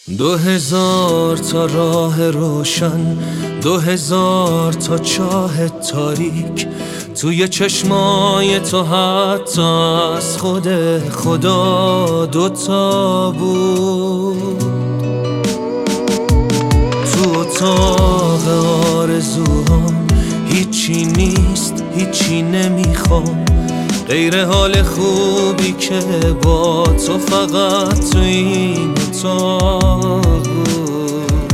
2000 تا راه روشن، 2000 تا چاه تاریک، توی چشمای تو حتی از خود خدا دوتا بود. تو اتاق آرزوهام هیچی نیست، هیچی نمیخوام غیر حال خوبی که با تو فقط تو این اتاق بود.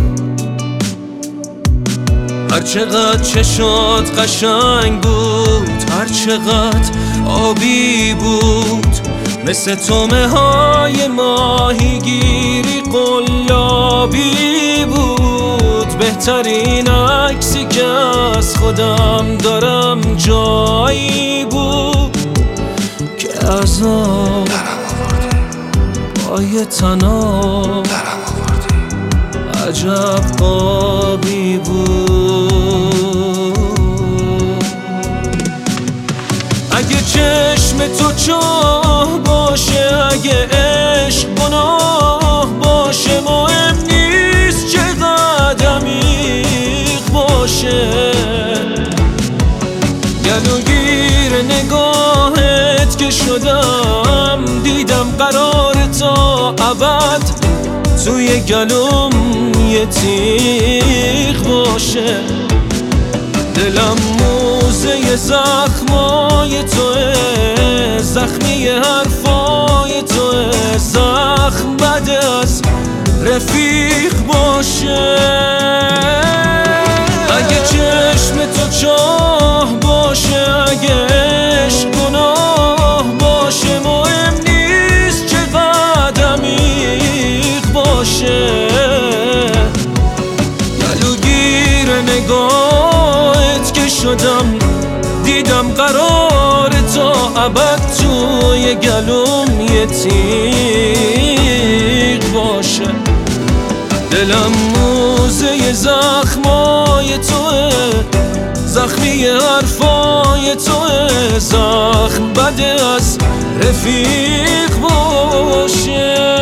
هرچقدر چشات قشنگ بود، هرچقدر آبی بود، مثل تومه های ماهیگیری قلابی بود. بهترین عکسی که از خودم دارم جایی بود که از آب پای تناب عجب قابی بود. اگه چشم تو چاه باشه، اگه عشق گناه باشه، مهم نیست چقدر عمیق باشه. گلوگیر نگاهت که شدم، دیدم قرار تا ابد توی گلوم یه تیغ باشه. دلم موزه زخمای توه، زخمی حرفای توه، زخم بد از رفیق باشه. اگه چشم تو چاه باشه، اگه عشق گناه باشه، مهم نیست چقدر عمیق باشه. گلوگیر نگاهت که شدم، دیدم قرار تا ابد توی گلوم یه تیغ باشه. دلم موزه زخمای توه، زخمی حرفای توه، زخم بده از رفیق باشه.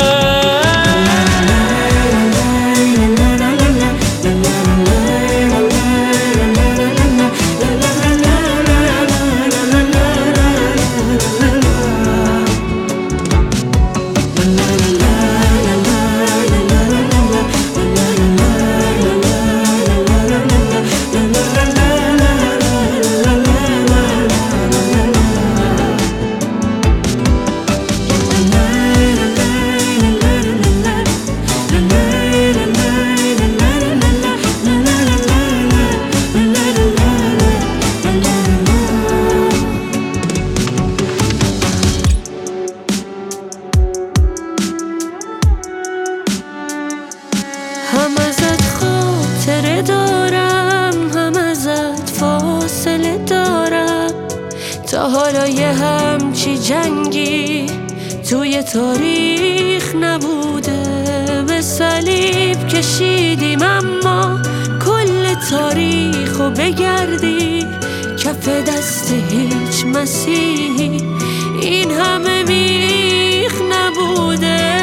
هم ازت خاطره دارم، هم ازت فاصله دارم. تا حالا یه همچی جنگی توی تاریخ نبوده. به صلیب کشیدیم اما کل تاریخو بگردی، کف دست هیچ مسیحی این همه بیخ نبوده.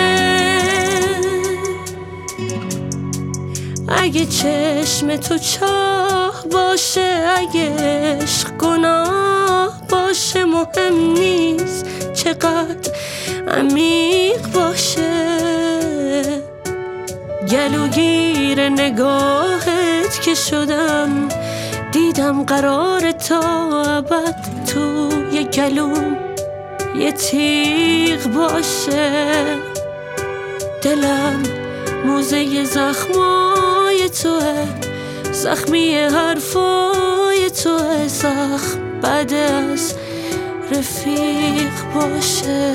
اگه چشم تو چاه باشه، اگه عشق گناه باشه، مهم نیست چقدر عمیق باشه. گلوگیر نگاهت که شدم، دیدم قرار تا ابد توی گلوم یه تیغ باشه. دلم موزه زخمای توه، زخمی حرفای توه، زخم بد از رفیق باشه.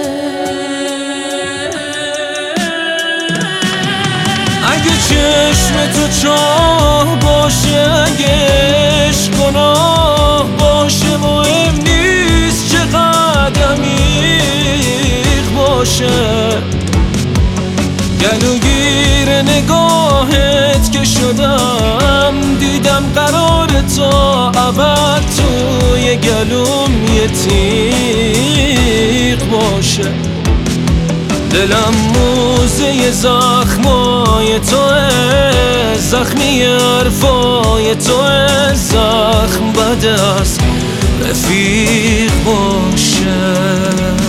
اگه چشم تو چاه باشه، اگه عشق گناه باشه، مهم نیست چقدر عمیق باشه. گلوگیر نگاهت که شدم، دیدم قرار تا ابد توی گلوم یه تیغ باشه. دلم موزه زخم توه، زخمی حرفای توه، زخم بد است رفیق باشه.